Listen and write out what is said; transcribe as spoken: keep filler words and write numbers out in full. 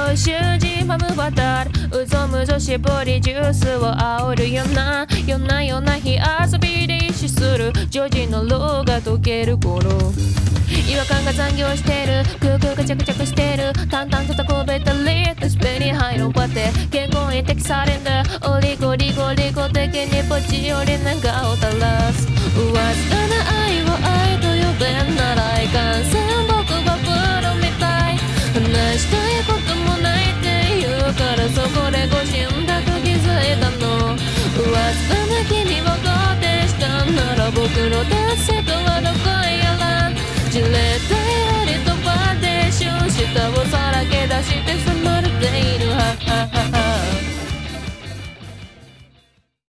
う囚人ファム渡るうぞむぞしぼりジュースを煽るよな夜な夜な火遊びで意識するジジのローが溶ける頃違和感が残業してる空空がチャクチャクしてる淡々とたこべたり滑り入るパテ結婚に適されんだオリゴリゴリゴ的にポチより長を垂らすわずかな愛を愛と呼べんならいかんせん僕はプロみたい話したいこともないって言うからそこでご神だと気づいたのわずかな君を肯定したなら僕の達成とはどこへやらじれったい針とパーテーション下をさらけ出して迫るているはははは